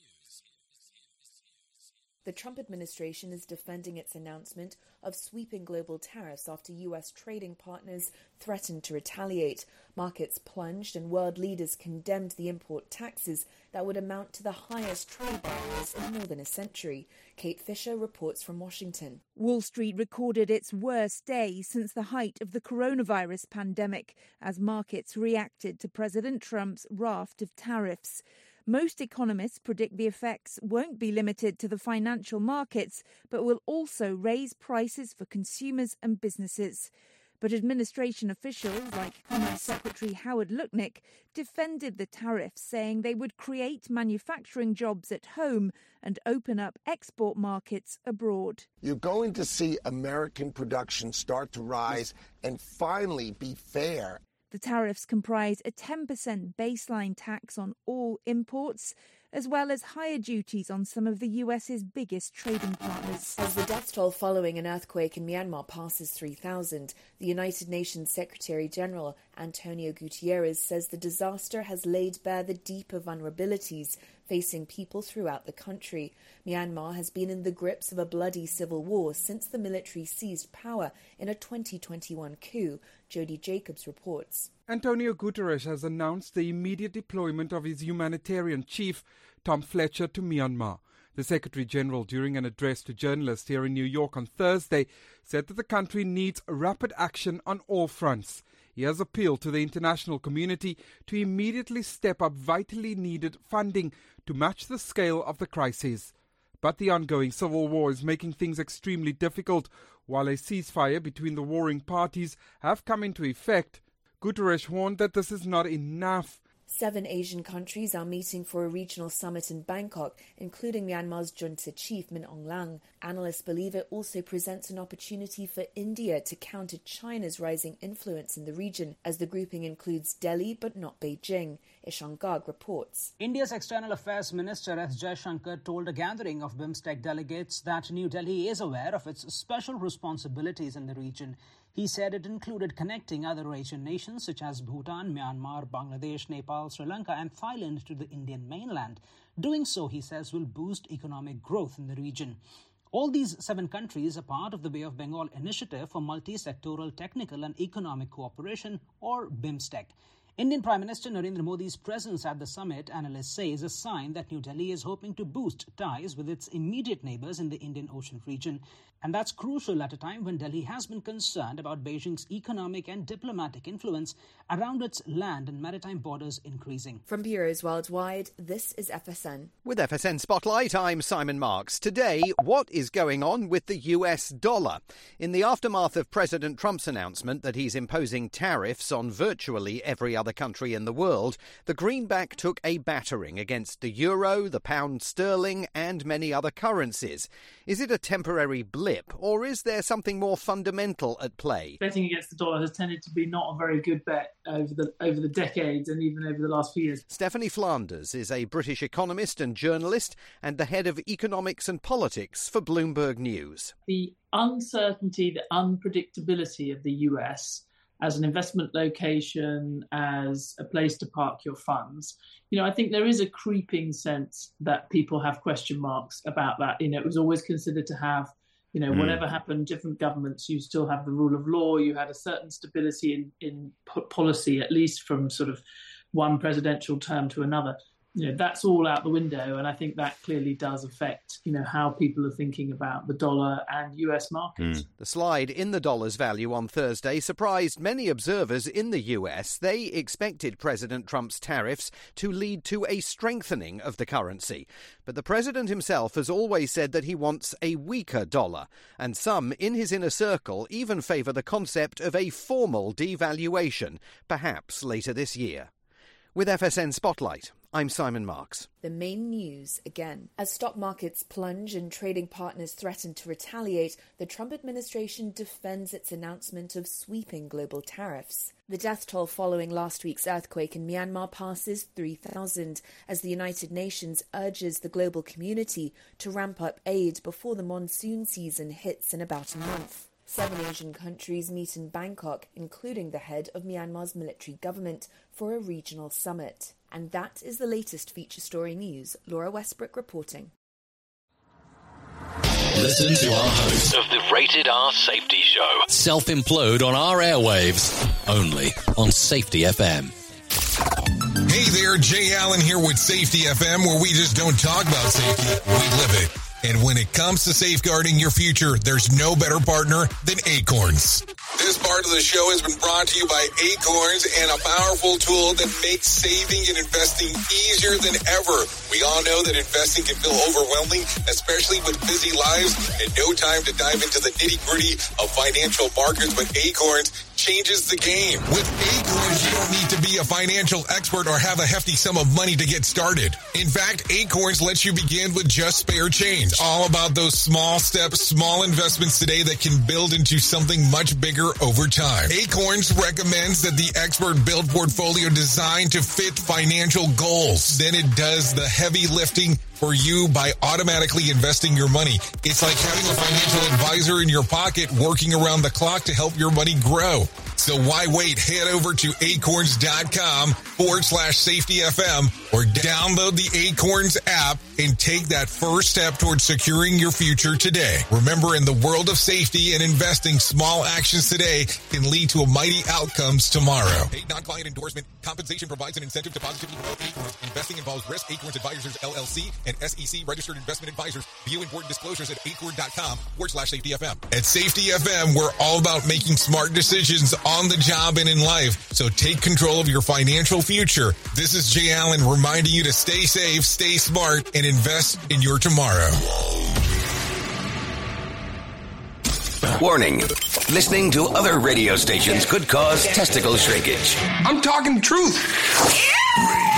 F: The Trump administration is defending its announcement of sweeping global tariffs after U.S. trading partners threatened to retaliate. Markets plunged and world leaders condemned the import taxes that would amount to the highest trade barriers in more than a century. Kate Fisher reports from Washington.
G: Wall Street recorded its worst day since the height of the coronavirus pandemic as markets reacted to President Trump's raft of tariffs. Most economists predict the effects won't be limited to the financial markets, but will also raise prices for consumers and businesses. But administration officials, like Commerce Secretary Howard Lutnick, defended the tariffs, saying they would create manufacturing jobs at home and open up export markets abroad.
H: You're going to see American production start to rise and finally be fair.
G: The tariffs comprise a 10% baseline tax on all imports, as well as higher duties on some of the US's biggest trading partners.
F: As the death toll following an earthquake in Myanmar passes 3,000, the United Nations Secretary General Antonio Guterres says the disaster has laid bare the deeper vulnerabilities facing people throughout the country. Myanmar has been in the grips of a bloody civil war since the military seized power in a 2021 coup. Jody Jacobs reports.
I: Antonio Guterres has announced the immediate deployment of his humanitarian chief, Tom Fletcher, to Myanmar. The Secretary General, during an address to journalists here in New York on Thursday, said that the country needs rapid action on all fronts. He has appealed to the international community to immediately step up vitally needed funding to match the scale of the crisis. But the ongoing civil war is making things extremely difficult. While a ceasefire between the warring parties have come into effect, Guterres warned that this is not enough.
F: 7 Asian countries are meeting for a regional summit in Bangkok, including Myanmar's junta chief Min Aung Hlaing. Analysts believe it also presents an opportunity for India to counter China's rising influence in the region, as the grouping includes Delhi but not Beijing. Ishan Garg reports.
J: India's External Affairs Minister S. Jaishankar told a gathering of BIMSTEC delegates that New Delhi is aware of its special responsibilities in the region. He said it included connecting other Asian nations such as Bhutan, Myanmar, Bangladesh, Nepal, Sri Lanka and Thailand to the Indian mainland. Doing so, he says, will boost economic growth in the region. All these 7 countries are part of the Bay of Bengal Initiative for Multi-Sectoral Technical and Economic Cooperation, or BIMSTEC. Indian Prime Minister Narendra Modi's presence at the summit, analysts say, is a sign that New Delhi is hoping to boost ties with its immediate neighbours in the Indian Ocean region. And that's crucial at a time when Delhi has been concerned about Beijing's economic and diplomatic influence around its land and maritime borders increasing.
F: From bureaus worldwide, this is FSN.
K: With FSN Spotlight, I'm Simon Marks. Today, what is going on with the US dollar? In the aftermath of President Trump's announcement that he's imposing tariffs on virtually every other country in the world, the greenback took a battering against the euro, the pound sterling and many other currencies. Is it a temporary blip, or is there something more fundamental at play?
L: Betting against the dollar has tended to be not a very good bet over the decades and even over the last few years.
K: Stephanie Flanders is a British economist and journalist and the head of economics and politics for Bloomberg News.
L: The uncertainty, the unpredictability of the US as an investment location, as a place to park your funds. I think there is a creeping sense that people have question marks about that. It was always considered to have, whatever happened, different governments, you still have the rule of law. You had a certain stability in policy, at least from sort of one presidential term to another. That's all out the window. And I think that clearly does affect, how people are thinking about the dollar and US markets.
K: The slide in the dollar's value on Thursday surprised many observers in the US. They expected President Trump's tariffs to lead to a strengthening of the currency. But the president himself has always said that he wants a weaker dollar. And some in his inner circle even favour the concept of a formal devaluation, perhaps later this year. With FSN Spotlight, I'm Simon Marks.
F: The main news again. As stock markets plunge and trading partners threaten to retaliate, the Trump administration defends its announcement of sweeping global tariffs. The death toll following last week's earthquake in Myanmar passes 3,000 as the United Nations urges the global community to ramp up aid before the monsoon season hits in about a month. 7 Asian countries meet in Bangkok, including the head of Myanmar's military government, for a regional summit. And that is the latest feature story news. Laura Westbrook reporting.
D: Listen to our host
M: of the Rated R Safety Show.
D: self-implode on our airwaves, only on Safety FM.
E: Hey there, Jay Allen here with Safety FM, where we just don't talk about safety, we live it. And when it comes to safeguarding your future, there's no better partner than Acorns. This part of the show has been brought to you by Acorns and a powerful tool that makes saving and investing easier than ever. We all know that investing can feel overwhelming, especially with busy lives and no time to dive into the nitty-gritty of financial markets, but Acorns changes the game. With Acorns, you don't need to be a financial expert or have a hefty sum of money to get started. In fact, Acorns lets you begin with just spare change. All about those small steps, small investments today that can build into something much bigger over time. Acorns recommends that the expert build portfolio designed to fit financial goals. Then it does the heavy lifting for you by automatically investing your money. It's like having a financial advisor in your pocket working around the clock to help your money grow. So why wait? Head over to acorns.com/safetyfm or download the Acorns app and take that first step towards securing your future today. Remember, in the world of safety and investing, small actions today can lead to mighty outcomes tomorrow. Paid non-client endorsement. Compensation provides an incentive to positively promote Acorns. Investing involves risk. Acorns Advisors, LLC, and SEC registered investment advisors. View important disclosures at acorn.com/safetyfm. At Safety FM, we're all about making smart decisions on the job and in life. So take control of your financial future. This is Jay Allen reminding you to stay safe, stay smart, and invest in your tomorrow.
M: Warning. Listening to other radio stations could cause testicle shrinkage.
N: I'm talking the truth.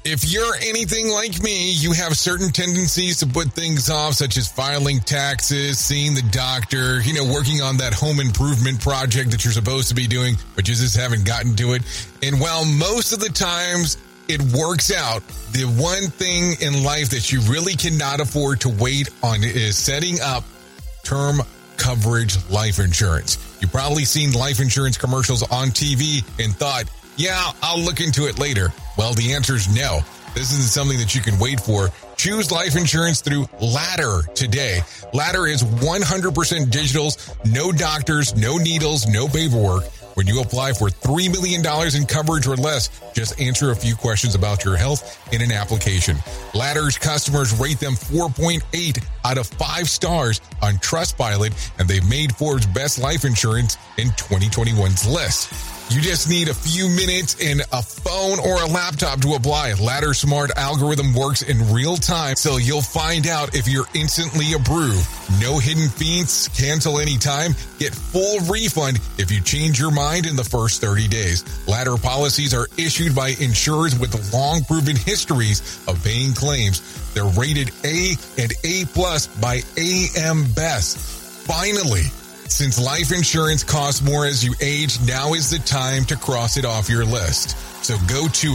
E: If you're anything like me, you have certain tendencies to put things off, such as filing taxes, seeing the doctor, working on that home improvement project that you're supposed to be doing, but you just haven't gotten to it. And while most of the times it works out, the one thing in life that you really cannot afford to wait on is setting up term coverage life insurance. You've probably seen life insurance commercials on TV and thought, yeah, I'll look into it later. Well, the answer is no. This isn't something that you can wait for. Choose life insurance through Ladder today. Ladder is 100% digitals, no doctors, no needles, no paperwork. When you apply for $3 million in coverage or less, just answer a few questions about your health in an application. Ladder's customers rate them 4.8 out of 5 stars on Trustpilot, and they've made Forbes' best life insurance in 2021's list. You just need a few minutes and a phone or a laptop to apply. Ladder's smart algorithm works in real time, so you'll find out if you're instantly approved. No hidden fees, cancel anytime, get full refund if you change your mind in the first 30 days. Ladder policies are issued by insurers with long proven histories of paying claims. They're rated A and A+ by AM Best. Finally, since life insurance costs more as you age, now is the time to cross it off your list. So go to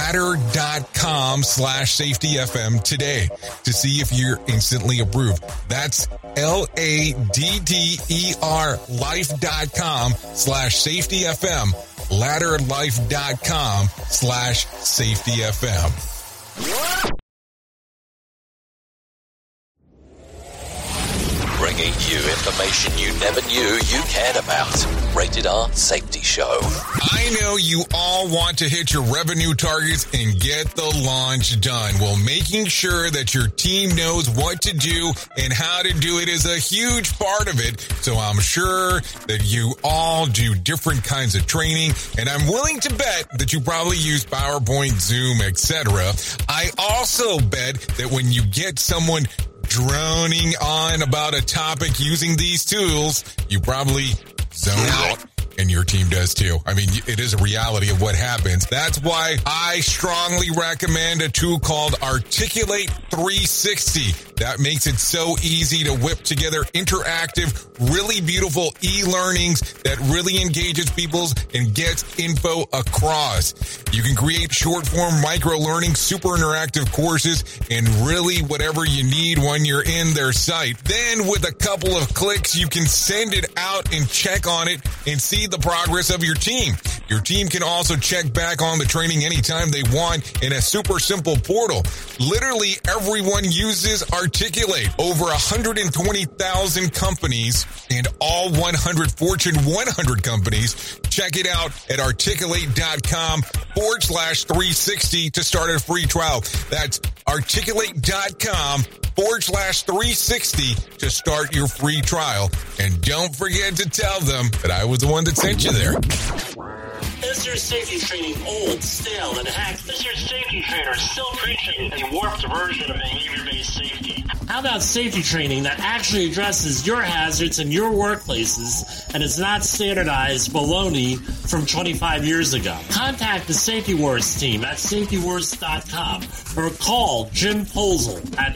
E: ladder.com/safetyfm today to see if you're instantly approved. That's LADDER life.com/safetyfm. Ladderlife.com/safetyfm.
D: Bringing you information you never knew you cared about. Rated R Safety Show.
E: I know you all want to hit your revenue targets and get the launch done. Well, making sure that your team knows what to do and how to do it is a huge part of it. So I'm sure that you all do different kinds of training, and I'm willing to bet that you probably use PowerPoint, Zoom, etc. I also bet that when you get someone droning on about a topic using these tools, you probably zone out. And your team does too. I mean, it is a reality of what happens. That's why I strongly recommend a tool called Articulate 360. That makes it so easy to whip together interactive, really beautiful e-learnings that really engages people and gets info across. You can create short-form micro-learning, super interactive courses, and really whatever you need when you're in their site. Then with a couple of clicks, you can send it out and check on it and see the progress of your team. Your team can also check back on the training anytime they want in a super simple portal. Literally everyone uses Articulate. Over 120,000 companies and all 100 Fortune 100 companies. Check it out at articulate.com/360 to start a free trial. That's articulate.com/360 to start your free trial. And don't forget to tell them that I was the one that sent you there.
R: Is your safety training old, stale, and hacked? Is your safety trainer still preaching a warped version of behavior-based safety? How about safety training that actually addresses your hazards in your workplaces and is not standardized baloney from 25 years ago? Contact the Safety Wars team at safetywars.com or call Jim Posel at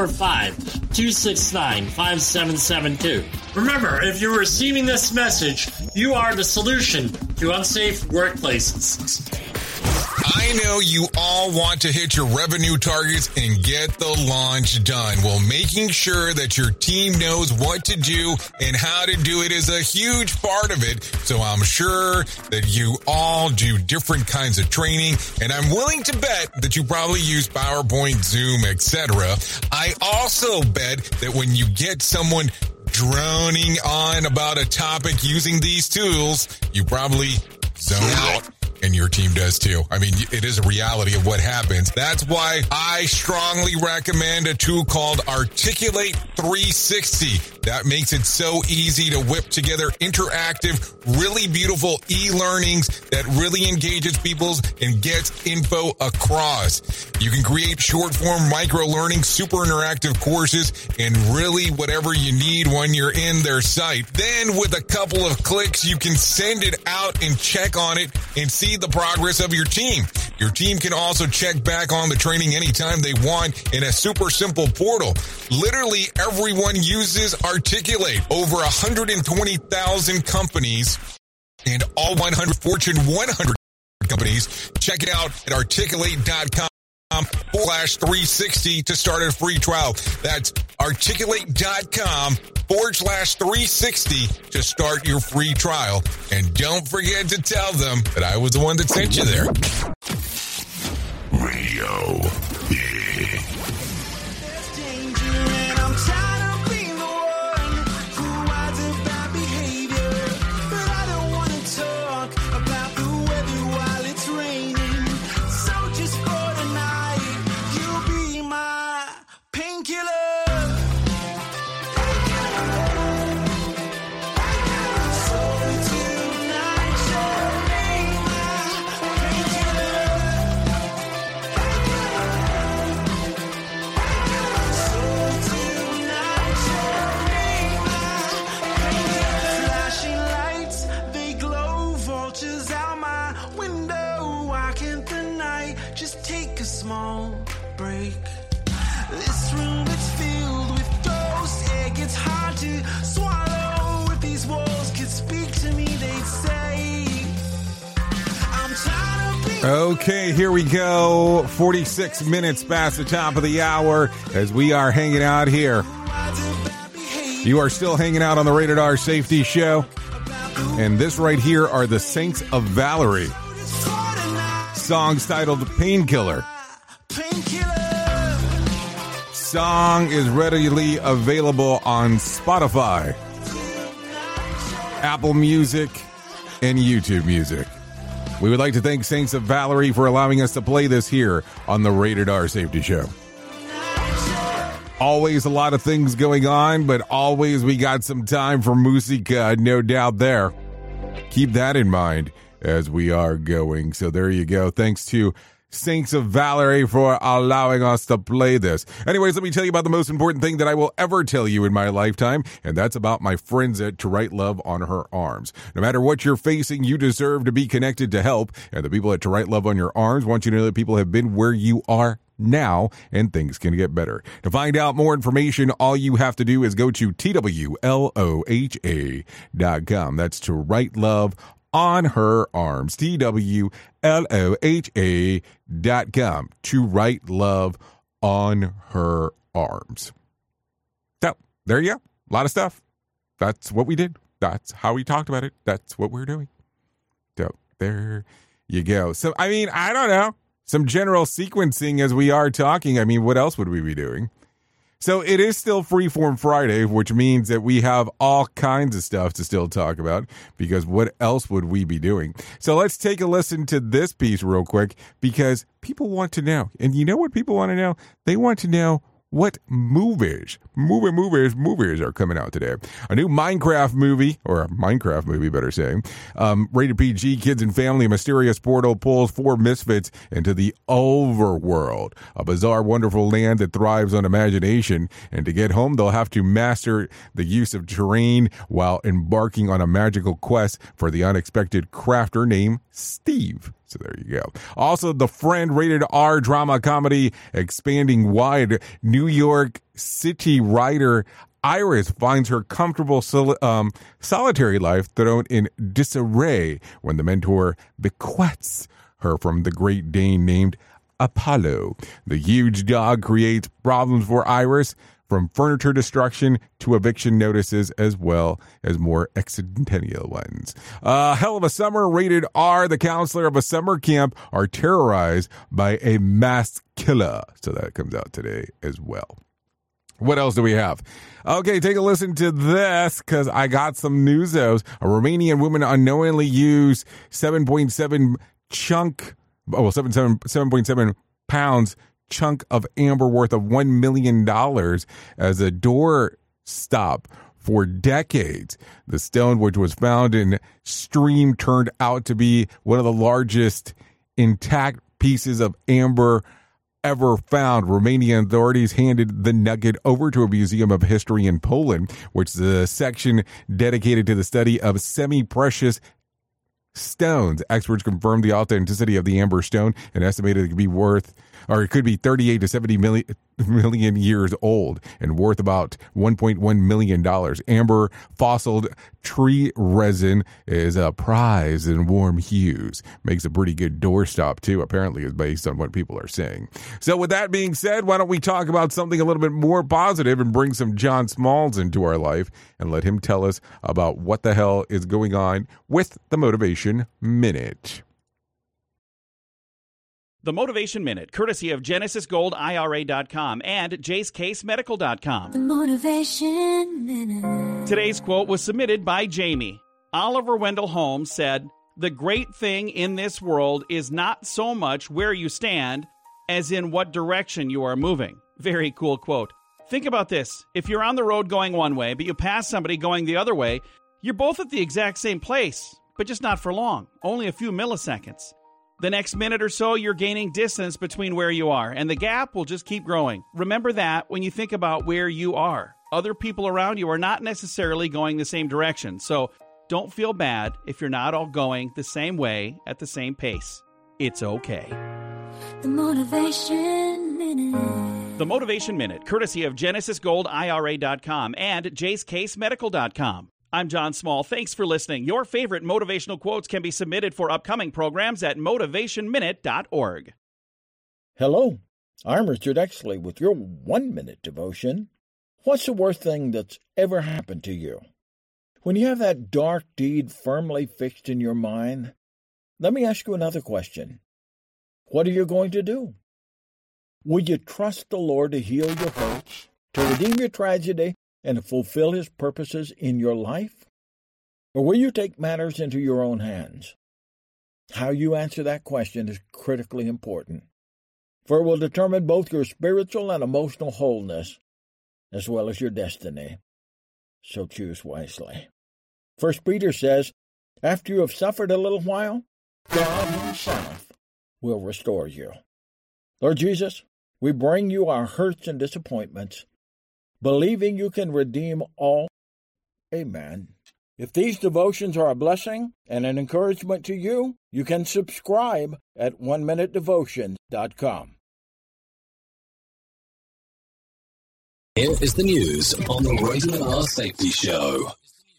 R: 845-269-5772. Remember, if you're receiving this message, you are the solution to unsafe workplaces.
E: I know you all want to hit your revenue targets and get the launch done. Well, making sure that your team knows what to do and how to do it is a huge part of it. So I'm sure that you all do different kinds of training, and I'm willing to bet that you probably use PowerPoint, Zoom, etc. I also bet that when you get someone droning on about a topic using these tools, you probably zone out. And your team does too. I mean, it is a reality of what happens. That's why I strongly recommend a tool called Articulate 360. That makes it so easy to whip together interactive, really beautiful e-learnings that really engages people and gets info across. You can create short-form micro-learning, super interactive courses, and really whatever you need when you're in their site. Then with a couple of clicks, you can send it out and check on it and see see the progress of your team. Your team can also check back on the training anytime they want in a super simple portal. Literally everyone uses Articulate. Over 120,000 companies and all 100 Fortune 100 companies. Check it out at articulate.com/360 to start a free trial. That's articulate.com/360 to start your free trial. And don't forget to tell them that I was the one that sent you there.
N: Radio.
E: Okay, here we go. 46 minutes past the top of the hour as we are hanging out here. You are still hanging out on the Rated R Safety Show. And this right here are the Saints of Valerie. Song's titled Painkiller. Song is readily available on Spotify, Apple Music, and YouTube Music. We would like to thank Saints of Valerie for allowing us to play this here on the Rated R Safety Show. Always a lot of things going on, but always we got some time for musica, no doubt there. Keep that in mind as we are going. So there you go. Thanks to Saints of Valerie for allowing us to play this. Anyways, let me tell you about the most important thing that I will ever tell you in my lifetime, and that's about my friends at To Write Love on Her Arms. No matter what you're facing, you deserve to be connected to help, and the people at To Write Love on Your Arms want you to know that people have been where you are now, and things can get better. To find out more information, all you have to do is go to TWLOHA.com. That's To Write Love on Her Arms. TWLOHA.com. To Write Love on Her Arms. So, there you go. A lot of stuff. That's what we did. That's how we talked about it. That's what we're doing. So, there you go. So, I mean, I don't know. Some general sequencing as we are talking. I mean, what else would we be doing? So it is still Freeform Friday, which means that we have all kinds of stuff to still talk about, because what else would we be doing? So let's take a listen to this piece real quick, because people want to know. And you know what people want to know? They want to know what movies are coming out today. A new Minecraft movie, or a Minecraft movie, better say, rated PG, kids and family. A mysterious portal pulls 4 misfits into the overworld, a bizarre, wonderful land that thrives on imagination. And to get home, they'll have to master the use of terrain while embarking on a magical quest for the unexpected crafter named Steve. So there you go. Also, The Friend, rated R drama comedy expanding wide. New York City writer Iris finds her comfortable solitary life thrown in disarray when the mentor bequeaths her from the Great Dane named Apollo. The huge dog creates problems for Iris, from furniture destruction to eviction notices, as well as more accidental ones. Hell of a Summer, rated R. The counselor of a summer camp are terrorized by a masked killer. So that comes out today as well. What else do we have? Okay, take a listen to this, because I got some newsos. A Romanian woman unknowingly used 7.7 pounds chunk of amber worth of $1 million as a door stop for decades. The stone, which was found in stream, turned out to be one of the largest intact pieces of amber ever found. Romanian authorities handed the nugget over to a museum of history in Poland, which is a section dedicated to the study of semi-precious stones. Experts confirmed the authenticity of the amber stone and estimated it could be worth, or it could be 38 to 70 million years old and worth about $1.1 million. Amber fossiled tree resin is a prize in warm hues. Makes a pretty good doorstop, too, apparently, is based on what people are saying. So with that being said, why don't we talk about something a little bit more positive and bring some John Smalls into our life and let him tell us about what the hell is going on with the Motivation Minute.
S: The Motivation Minute, courtesy of GenesisGoldIRA.com and JaceCaseMedical.com.
T: The Motivation Minute.
S: Today's quote was submitted by Jamie. Oliver Wendell Holmes said, "The great thing in this world is not so much where you stand as in what direction you are moving." Very cool quote. Think about this. If you're on the road going one way, but you pass somebody going the other way, you're both at the exact same place, but just not for long, only a few milliseconds. The next minute or so, you're gaining distance between where you are, and the gap will just keep growing. Remember that when you think about where you are. Other people around you are not necessarily going the same direction, so don't feel bad if you're not all going the same way at the same pace. It's okay.
T: The Motivation Minute.
S: The Motivation Minute, courtesy of GenesisGoldIRA.com and JaceCaseMedical.com. I'm John Small. Thanks for listening. Your favorite motivational quotes can be submitted for upcoming programs at motivationminute.org.
U: Hello, I'm Richard Exley with your 1-minute devotion. What's the worst thing that's ever happened to you? When you have that dark deed firmly fixed in your mind, let me ask you another question. What are you going to do? Will you trust the Lord to heal your hurts, to redeem your tragedy, and to fulfill His purposes in your life? Or will you take matters into your own hands? How you answer that question is critically important, for it will determine both your spiritual and emotional wholeness, as well as your destiny. So choose wisely. 1 Peter says, after you have suffered a little while, God Himself will restore you. Lord Jesus, we bring you our hurts and disappointments, believing you can redeem all. Amen. If these devotions are a blessing and an encouragement to you, you can subscribe at oneminutedevotion.com.
D: Here is the news on the Radio R Safety Show.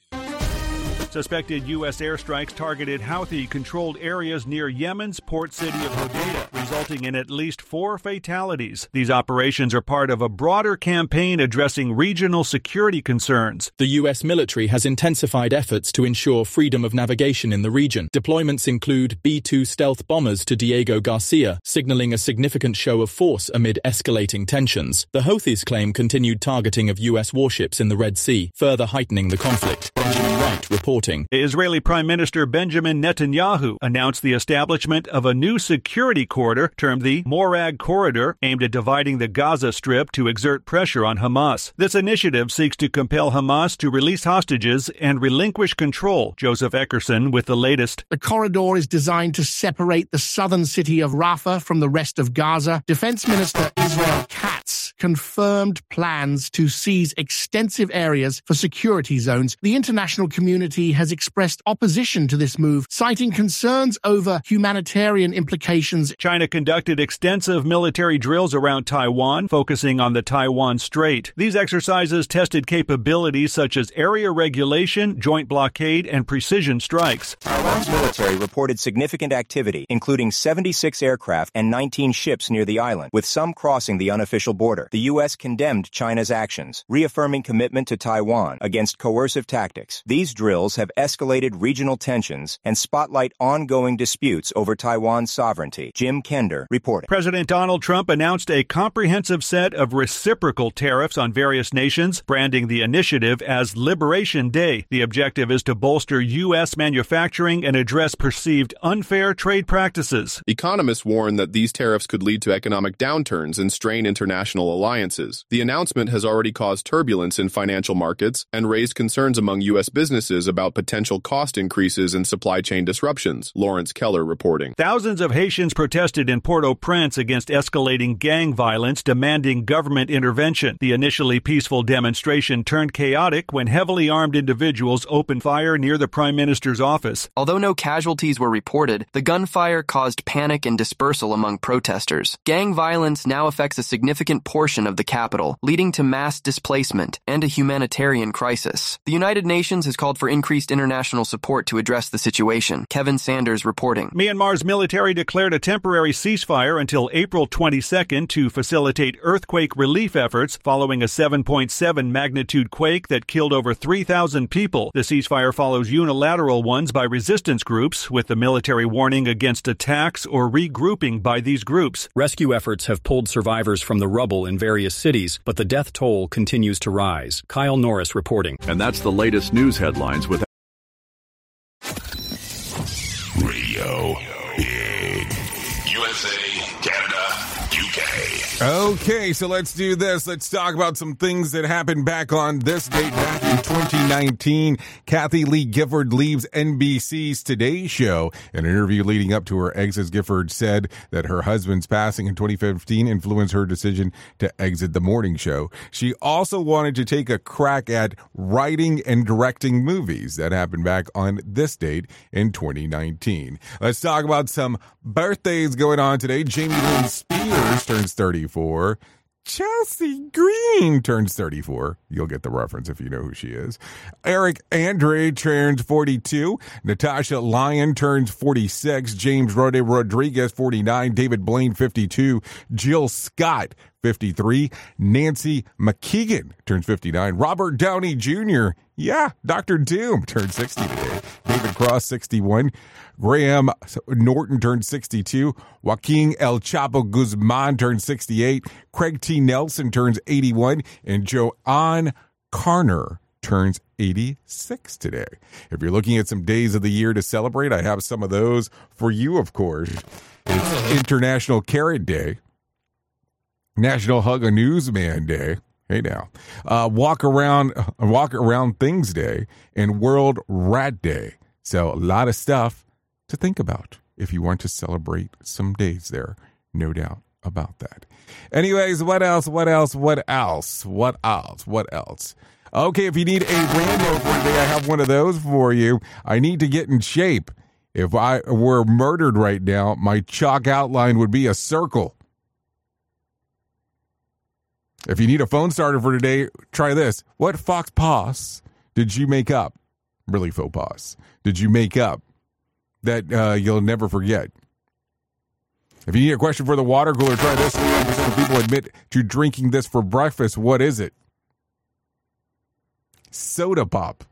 V: Suspected U.S. airstrikes targeted Houthi-controlled areas near Yemen's port city of Hodeidah, resulting in at least 4 fatalities. These operations are part of a broader campaign addressing regional security concerns.
W: The U.S. military has intensified efforts to ensure freedom of navigation in the region. Deployments include B-2 stealth bombers to Diego Garcia, signaling a significant show of force amid escalating tensions. The Houthis claim continued targeting of U.S. warships in the Red Sea, further heightening the conflict. Benjamin Wright reporting.
V: Israeli Prime Minister Benjamin Netanyahu announced the establishment of a new security corridor termed the Morag Corridor, aimed at dividing the Gaza Strip to exert pressure on Hamas. This initiative seeks to compel Hamas to release hostages and relinquish control. Joseph Eckerson with the latest.
X: The corridor is designed to separate the southern city of Rafah from the rest of Gaza. Defense Minister Israel Katz confirmed plans to seize extensive areas for security zones. The international community has expressed opposition to this move, citing concerns over humanitarian implications.
V: China conducted extensive military drills around Taiwan, focusing on the Taiwan Strait. These exercises tested capabilities such as area regulation, joint blockade, and precision strikes.
Y: Taiwan's military reported significant activity, including 76 aircraft and 19 ships near the island, with some crossing the unofficial border. The U.S. condemned China's actions, reaffirming commitment to Taiwan against coercive tactics. These drills have escalated regional tensions and spotlight ongoing disputes over Taiwan's sovereignty. Jim Kender reporting.
V: President Donald Trump announced a comprehensive set of reciprocal tariffs on various nations, branding the initiative as Liberation Day. The objective is to bolster U.S. manufacturing and address perceived unfair trade practices.
Z: Economists warn that these tariffs could lead to economic downturns and strain international
B: alliances. The announcement has already caused turbulence in financial markets and raised concerns among U.S. businesses about potential cost increases and supply chain disruptions. Lawrence Keller reporting.
V: Thousands of Haitians protested in Port-au-Prince against escalating gang violence, demanding government intervention. The initially peaceful demonstration turned chaotic when heavily armed individuals opened fire near the Prime Minister's office.
C: Although no casualties were reported, the gunfire caused panic and dispersal among protesters. Gang violence now affects a significant portion of the capital, leading to mass displacement and a humanitarian crisis. The United Nations has called for increased international support to address the situation. Kevin Sanders reporting.
V: Myanmar's military declared a temporary ceasefire until April 22nd to facilitate earthquake relief efforts following a 7.7 magnitude quake that killed over 3,000 people. The ceasefire follows unilateral ones by resistance groups, with the military warning against attacks or regrouping by these groups.
O: Rescue efforts have pulled survivors from the rubble in various cities, but the death toll continues to rise. Kyle Norris reporting.
P: And that's the latest news headlines with
N: Radio Big. USA, Canada, UK.
E: Okay, so let's do this. Let's talk about some things that happened back on this date back in 2019. Kathy Lee Gifford leaves NBC's Today Show. In an interview leading up to her exit, Gifford said that her husband's passing in 2015 influenced her decision to exit the morning show. She also wanted to take a crack at writing and directing movies. That happened back on this date in 2019. Let's talk about some birthdays going on today. Jamie Lynn Spears turns 34. Chelsea Green turns 34. You'll get the reference if you know who she is. Eric Andre turns 42. Natasha Lyon turns 46. James Rode Rodriguez, 49. David Blaine, 52. Jill Scott, 53. Nancy McKeegan turns 59. Robert Downey Jr., Dr. Doom, turned 60 today. David Cross, 61. Graham Norton turned 62. Joaquin El Chapo Guzman turned 68. Craig T. Nelson turns 81. And Joanne Carner turns 86 today. If you're looking at some days of the year to celebrate, I have some of those for you, of course. It's International Carrot Day, National Hug a Newsman Day. Hey now, Walk Around Things Day, and World Rat Day. So a lot of stuff to think about if you want to celebrate some days there. No doubt about that. Anyways, what else? Okay, if you need a rando for today, I have one of those for you. I need to get in shape. If I were murdered right now, my chalk outline would be a circle. If you need a phone starter for today, try this. What faux pas did you make up? Really faux pas. Did you make up that you'll never forget? If you need a question for the water cooler, try this. 3% of people admit to drinking this for breakfast. What is it? Soda pop.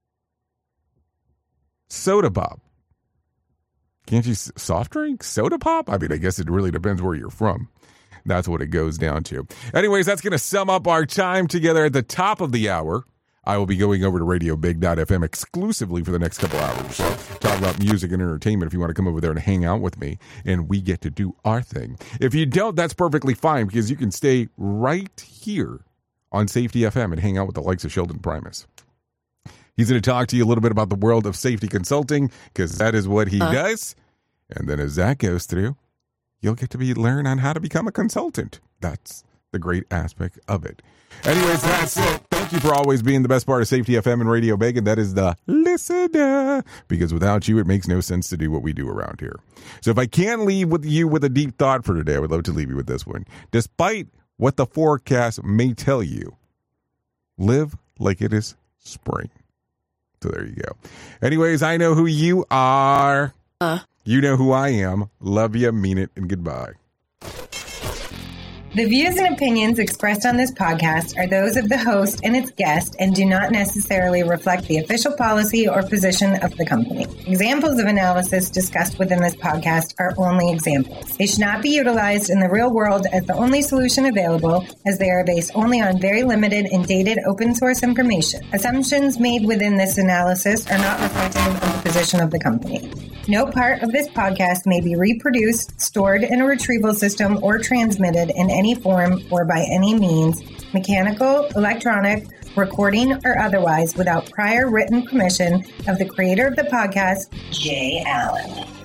E: Soda pop. Can't you soft drink? Soda pop? I mean, I guess it really depends where you're from. That's what it goes down to. Anyways, that's going to sum up our time together at the top of the hour. I will be going over to RadioBig.fm exclusively for the next couple hours. So talk about music and entertainment if you want to come over there and hang out with me, and we get to do our thing. If you don't, that's perfectly fine, because you can stay right here on Safety FM and hang out with the likes of Sheldon Primus. He's going to talk to you a little bit about the world of safety consulting, because that is what he does. And then as that goes through, you'll get to learn on how to become a consultant. That's the great aspect of it. Anyways, that's it. Thank you for always being the best part of Safety FM and Radio Big, and that is the listener. Because without you, it makes no sense to do what we do around here. So if I can leave with you with a deep thought for today, I would love to leave you with this one. Despite what the forecast may tell you, live like it is spring. So there you go. Anyways, I know who you are. You know who I am. Love you, mean it, and goodbye.
Q: The views and opinions expressed on this podcast are those of the host and its guest and do not necessarily reflect the official policy or position of the company. Examples of analysis discussed within this podcast are only examples. They should not be utilized in the real world as the only solution available, as they are based only on very limited and dated open source information. Assumptions made within this analysis are not reflective of the position of the company. No part of this podcast may be reproduced, stored in a retrieval system, or transmitted in any form or by any means, mechanical, electronic, recording, or otherwise, without prior written permission of the creator of the podcast, Jay Allen.